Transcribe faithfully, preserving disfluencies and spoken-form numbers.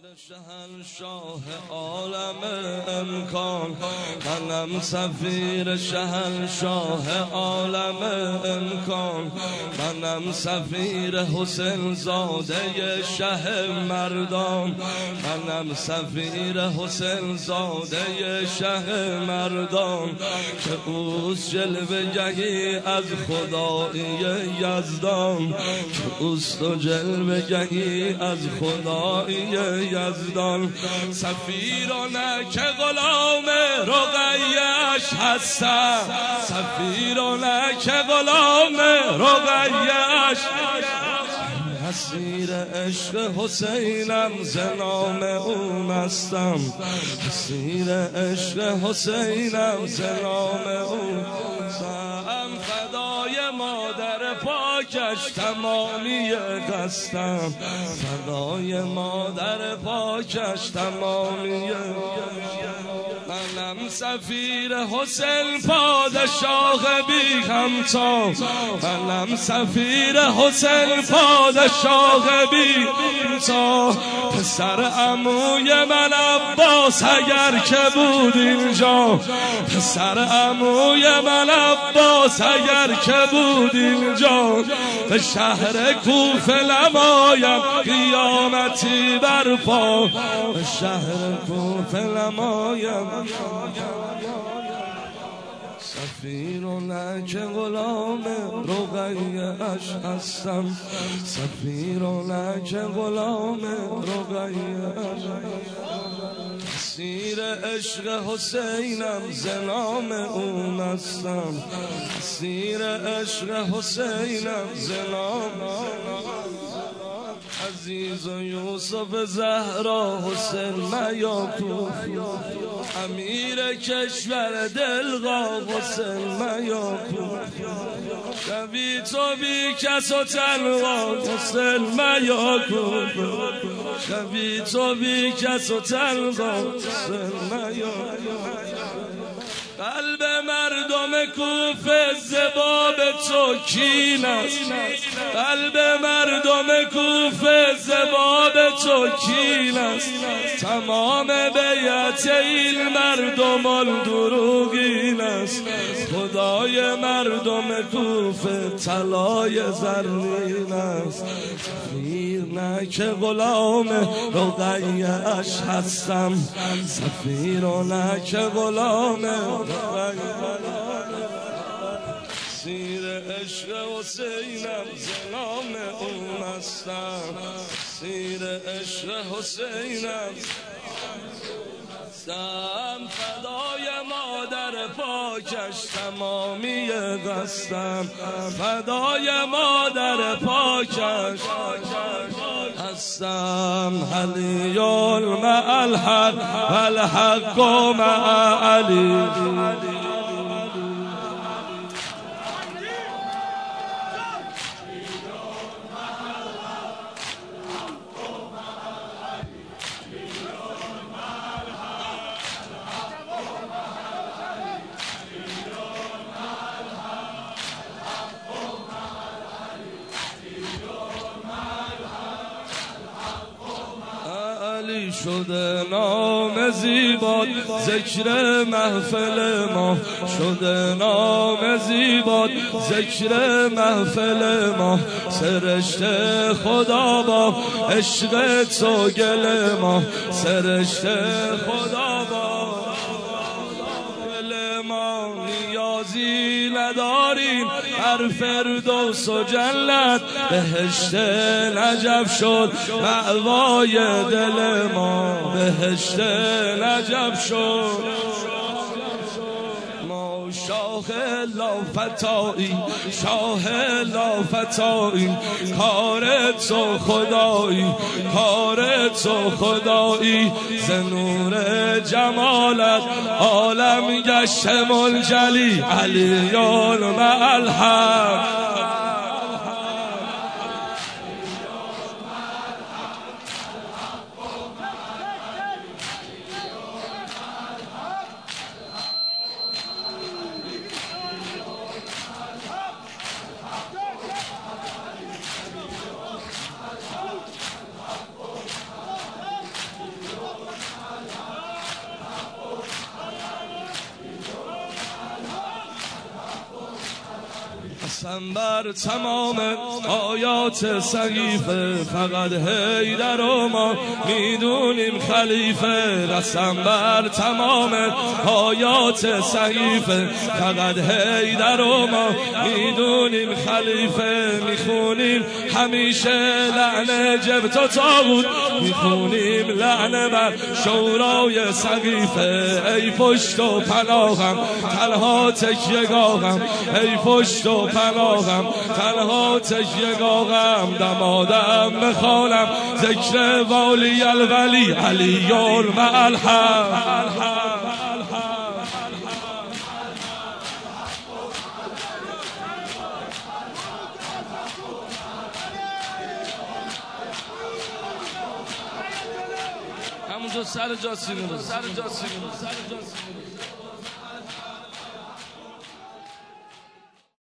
شهنشاه عالم امکان، منم سفیر شهنشاه عالم امکان، منم سفیر حسین زاده شه مردان، منم سفیر حسین زاده شه مردان که اوست جلوه گهی از خدای یزدان، که اوست و جلوه گهی از خدای یزدان. سفیرانه که غلام رقیه‌اش هستم، سفیرانه که غلام رقیه‌اش، اسیر عشق حسینم ز نام او مستم، اسیر عشق حسینم ز نام او مستم. فدای مادر پاکش تمامی قصدم، فدای مادر پاکش تمامی. منم سفیر حسین پادشاه بی همتا، منم سفیر حسین پادشاه بی همتا. پسر عموی من عباس اگر که بود اینجا، پسر عموی من عباس اگر که بود اینجا، به شهر کوفه نمایم قیامتی برپا، به شهر کوفه نمایم. سفیرانه که غلام رقیه‌اش هستم، سفیرانه که غلام رقیه‌اش، اسیر عشق حسینم ز نام او مستم، اسیر عشق حسینم ز نام. عزیز و یوسف زهرا حسین میاکوف، امیر کشور دلقا حسین میاکوف، شبی تو بی کس و تنها حسین میاکوف، شبی تو بی کس و تنها حسین میاکوف. قلب مردم کوفه زباب تو کین است، قلب مردم کوفه زباب تو کین است. تمام بیعت این مردم دروغین است، خدای مردم کوفه طلای زرین است. سفیر نه که غلام رقیه‌اش هستم، سفیر نه که غلام اسیر عشق حسینم ز نام او مستم، اسیر عشق حسینم هستم. فدای مادر پاکش تمامی قصدم، فدای مادر پاکش هستم. علی مع الحق و الحق مع علی. شده نام زیباد ذکر محفل ما، شده نام زیباد ذکر محفل ما. سرشته خدا با عشق تو گل ما، سرشته خدا با گل ما. نیازی نداریم هر فردوس و جنت، بهشت نجف شد مأوای دل ما، بهشت نجف شد. ما شاه لافتایی، شاه لافتایی، کار تو خدایی، کار تو خدایی. ز نور جمالت عالم گشت منجلی، علی مع الحق. قسم بر تمام آیات صحیفه فقط حیدر و ما میدونیم خلیفه. قسم بر تمام آیات صحیفه فقط حیدر و ما میدونیم خلیفه. میخونیم همیشه لعنه جبت و طاغوت، میخونیم لعنه بر شورای سقیفه. ای پشت و پناهم تنها تکیه‌گاهم، ای پشت و پناهم تنها تکیه‌گاهم. دمادم بخوانم ذکر والی الولی علی مع الحق. همونجا سر جا سینه سر جا سینه سر جا سینه